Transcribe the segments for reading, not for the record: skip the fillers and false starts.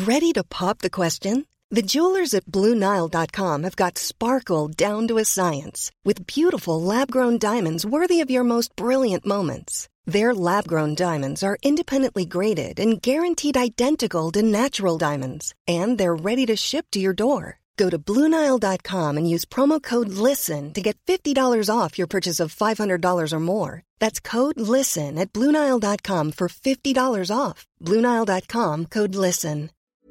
Ready to pop the question? The jewelers at BlueNile.com have got sparkle down to a science with beautiful lab-grown diamonds worthy of your most brilliant moments. Their lab-grown diamonds are independently graded and guaranteed identical to natural diamonds, and they're ready to ship to your door. Go to BlueNile.com and use promo code LISTEN to get $50 off your purchase of $500 or more. That's code LISTEN at BlueNile.com for $50 off. BlueNile.com, code LISTEN.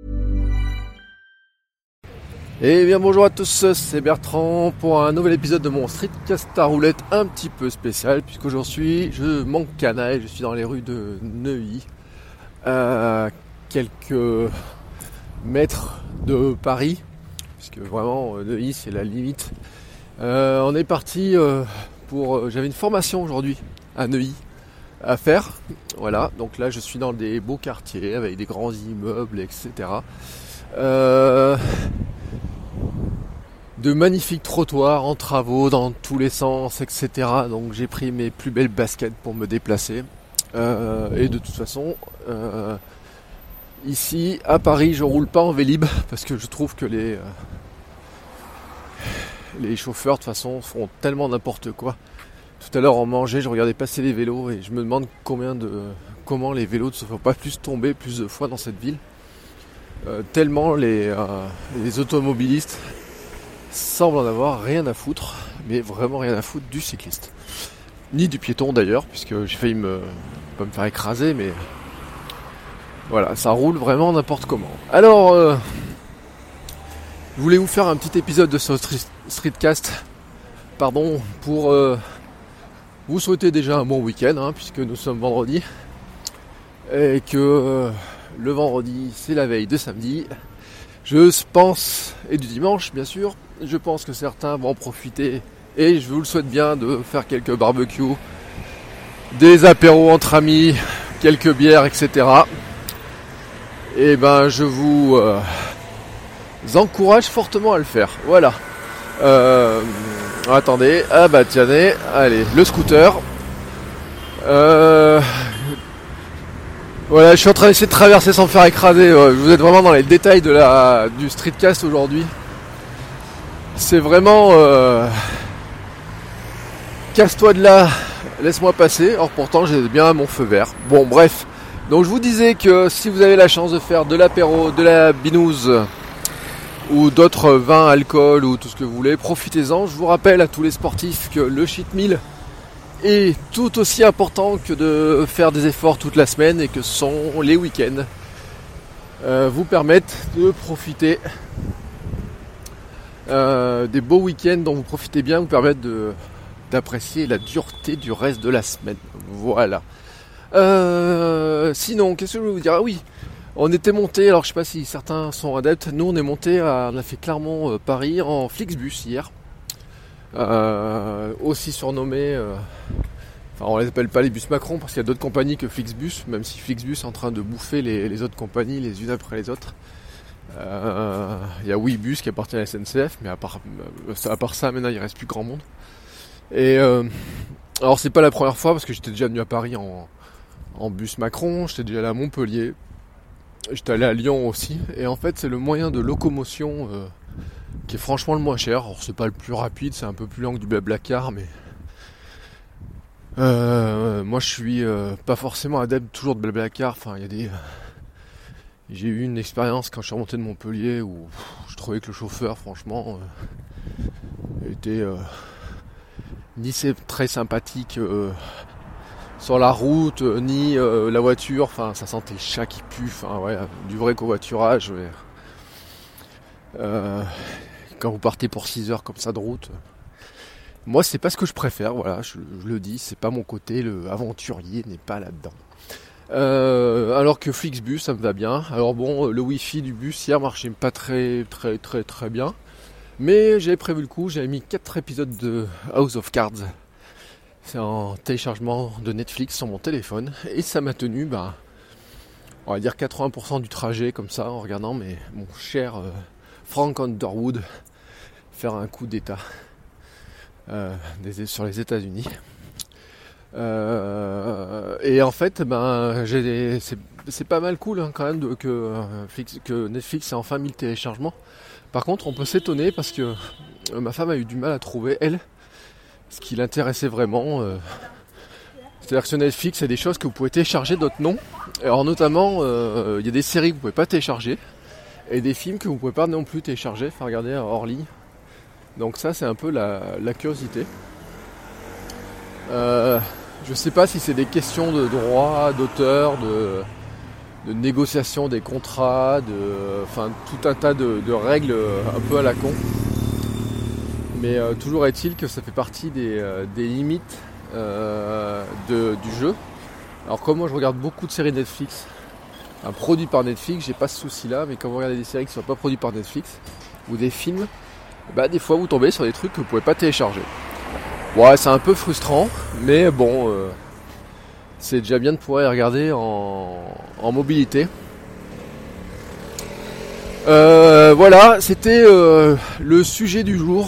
Eh bien bonjour à tous, c'est Bertrand pour un nouvel épisode de mon Streetcast à roulette un petit peu spécial, puisqu'aujourd'hui je manque canaille, je suis dans les rues de Neuilly, à quelques mètres de Paris, puisque vraiment Neuilly c'est la limite. On est parti j'avais une formation aujourd'hui à Neuilly à faire, voilà, donc là je suis dans des beaux quartiers avec des grands immeubles, etc. De magnifiques trottoirs en travaux dans tous les sens, etc. Donc j'ai pris mes plus belles baskets pour me déplacer. Et de toute façon, ici à Paris, je roule pas en Vélib parce que je trouve que les chauffeurs de toute façon font tellement n'importe quoi. Tout à l'heure on mangeait, je regardais passer les vélos et je me demande comment les vélos ne se font pas plus tomber plus de fois dans cette ville. Tellement les automobilistes semblent en avoir rien à foutre, mais vraiment rien à foutre du cycliste. Ni du piéton d'ailleurs, puisque j'ai failli pas me faire écraser, mais voilà, ça roule vraiment n'importe comment. Alors, je voulais vous faire un petit épisode de ce Streetcast, pour vous souhaiter déjà un bon week-end, puisque nous sommes vendredi, et que le vendredi c'est la veille de samedi, je pense, et du dimanche bien sûr. Je pense que certains vont en profiter et je vous le souhaite bien de faire quelques barbecues, des apéros entre amis, quelques bières, etc. Et ben je vous encourage fortement à le faire. Voilà. Attendez, tiens, allez, le scooter. Voilà, je suis en train d'essayer de traverser sans me faire écraser. Vous êtes vraiment dans les détails du streetcast aujourd'hui. C'est vraiment casse-toi de là, laisse-moi passer. Or pourtant j'ai bien mon feu vert. Bon bref, donc je vous disais que si vous avez la chance de faire de l'apéro, de la binouse ou d'autres vins, alcool ou tout ce que vous voulez, profitez-en. Je vous rappelle à tous les sportifs que le cheat meal est tout aussi important que de faire des efforts toute la semaine, et que les week-ends vous permettent de profiter des beaux week-ends dont vous profitez bien, vous permettent d'apprécier la dureté du reste de la semaine. Voilà. Sinon, qu'est-ce que je voulais vous dire ? Ah oui, on était monté, alors je sais pas si certains sont adeptes, nous on est monté, on a fait Clermont-Paris en Flixbus hier. Aussi surnommé, on les appelle pas les bus Macron parce qu'il y a d'autres compagnies que Flixbus, même si Flixbus est en train de bouffer les autres compagnies les unes après les autres. Il y a Ouibus qui appartient à la SNCF, mais à part ça maintenant il reste plus grand monde. Et alors c'est pas la première fois, parce que j'étais déjà venu à Paris en bus Macron, j'étais déjà allé à Montpellier, j'étais allé à Lyon aussi, et en fait c'est le moyen de locomotion qui est franchement le moins cher. Alors c'est pas le plus rapide, c'est un peu plus lent que du Blablacar, mais moi je suis pas forcément adepte toujours de Blablacar. J'ai eu une expérience quand je suis remonté de Montpellier où je trouvais que le chauffeur franchement était ni très sympathique sur la route, ni la voiture, ça sentait le chat qui pue, du vrai covoiturage. Quand vous partez pour 6 heures comme ça de route, moi c'est pas ce que je préfère, voilà, je le dis, c'est pas mon côté, le aventurier n'est pas là-dedans. Alors que Flixbus ça me va bien. Alors bon, le wifi du bus hier marchait pas très très très très bien, mais j'avais prévu le coup, j'avais mis 4 épisodes de House of Cards, c'est en téléchargement de Netflix sur mon téléphone, et ça m'a tenu on va dire 80% du trajet comme ça, en regardant mon cher Frank Underwood faire un coup d'état sur les États-Unis. Et en fait, c'est pas mal cool quand même que Netflix ait enfin mis le téléchargement. Par contre, on peut s'étonner parce que ma femme a eu du mal à trouver, elle, ce qui l'intéressait vraiment. C'est-à-dire que sur Netflix, il y a des choses que vous pouvez télécharger, d'autres non. Alors notamment, il y a des séries que vous pouvez pas télécharger et des films que vous pouvez pas non plus télécharger, enfin regarder hors ligne. Donc ça, c'est un peu la curiosité. Je sais pas si c'est des questions de droit, d'auteur, de négociation des contrats, enfin tout un tas de règles un peu à la con. Mais toujours est-il que ça fait partie des limites du jeu. Alors comme moi je regarde beaucoup de séries Netflix, produites par Netflix, j'ai pas ce souci là, mais quand vous regardez des séries qui ne sont pas produites par Netflix, ou des films, des fois vous tombez sur des trucs que vous pouvez pas télécharger. Ouais, c'est un peu frustrant, mais bon, c'est déjà bien de pouvoir les regarder en mobilité. Voilà, c'était le sujet du jour.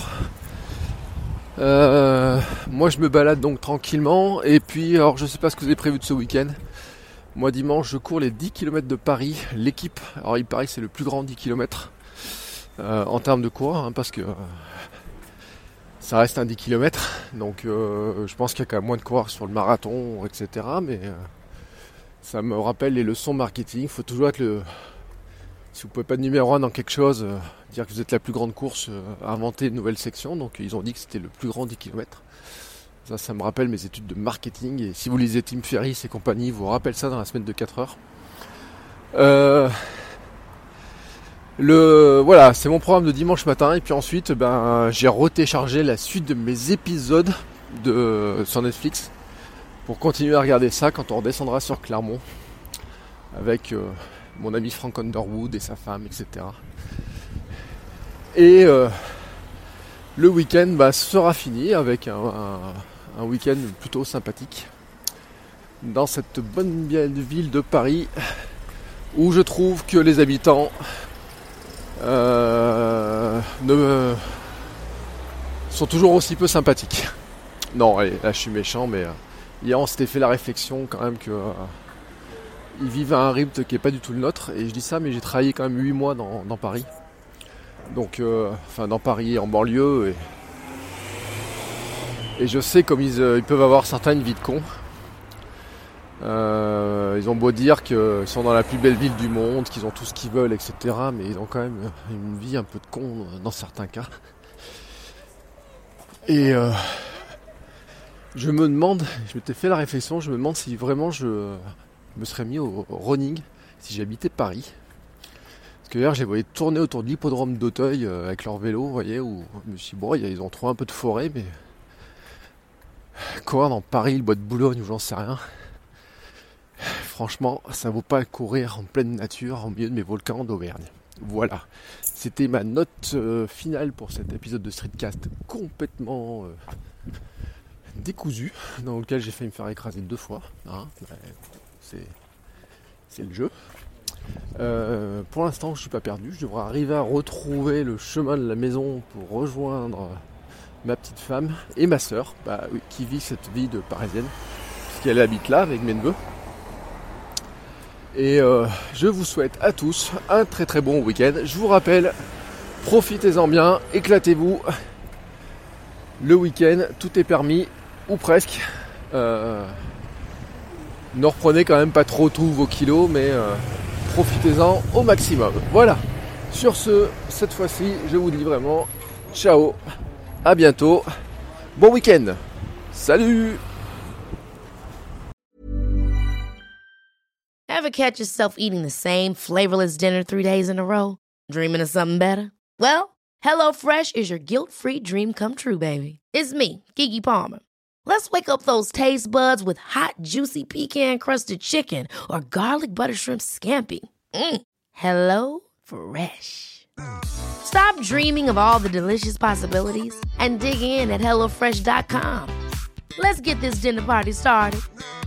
Moi je me balade donc tranquillement, et puis alors je sais pas ce que vous avez prévu de ce week-end. Moi dimanche je cours les 10 km de Paris, l'équipe. Alors il paraît que c'est le plus grand 10 km en termes de coureurs, parce que ça reste un 10 km, donc je pense qu'il y a quand même moins de coureurs sur le marathon, etc. Mais ça me rappelle les leçons marketing. Il faut toujours être si vous pouvez pas être numéro 1 dans quelque chose, dire que vous êtes la plus grande course, inventer une nouvelle section. Donc ils ont dit que c'était le plus grand 10 km. Ça me rappelle mes études de marketing. Et si vous lisez Tim Ferriss et compagnie, vous rappelle ça dans la semaine de 4 heures. Voilà, c'est mon programme de dimanche matin. Et puis ensuite, j'ai retéléchargé la suite de mes épisodes sur Netflix pour continuer à regarder ça quand on redescendra sur Clermont avec mon ami Frank Underwood et sa femme, etc. Et le week-end sera fini avec un week-end plutôt sympathique dans cette bonne ville de Paris où je trouve que les habitants sont toujours aussi peu sympathiques. Non, allez, là je suis méchant, mais hier on s'était fait la réflexion quand même que ils vivent à un rythme qui n'est pas du tout le nôtre. Et je dis ça, mais j'ai travaillé quand même 8 mois dans Paris. Donc, dans Paris, en banlieue. Et je sais comme ils peuvent avoir certains une vie de con. Ils ont beau dire qu'ils sont dans la plus belle ville du monde, qu'ils ont tout ce qu'ils veulent, etc. Mais ils ont quand même une vie un peu de con dans certains cas. Et je me demande, je m'étais fait la réflexion, je me demande si vraiment je me serais mis au running si j'habitais Paris. Parce que hier, je les voyais tourner autour de l'hippodrome d'Auteuil avec leur vélo, vous voyez, où je me suis dit, bon, ils ont trouvé un peu de forêt, mais courir dans Paris, le bois de Boulogne, ou j'en sais rien. Franchement, ça vaut pas courir en pleine nature, au milieu de mes volcans d'Auvergne. Voilà. C'était ma note finale pour cet épisode de Streetcast complètement décousu, dans lequel j'ai failli me faire écraser 2 fois. C'est le jeu. Pour l'instant, je suis pas perdu. Je devrais arriver à retrouver le chemin de la maison pour rejoindre ma petite femme et ma sœur, qui vit cette vie de parisienne, puisqu'elle habite là avec mes neveux. Et je vous souhaite à tous un très très bon week-end. Je vous rappelle, profitez-en bien, éclatez-vous. Le week-end, tout est permis, ou presque. Ne reprenez quand même pas trop tous vos kilos, mais profitez-en au maximum. Voilà. Sur ce, cette fois-ci, je vous dis vraiment ciao, à bientôt, bon week-end. Salut! Ever catch yourself eating the same flavorless dinner 3 days in a row? Dreaming of something better? Well, HelloFresh is your guilt-free dream come true, baby. It's me, Keke Palmer. Let's wake up those taste buds with hot, juicy pecan-crusted chicken or garlic butter shrimp scampi. Hello Fresh. Stop dreaming of all the delicious possibilities and dig in at HelloFresh.com. Let's get this dinner party started.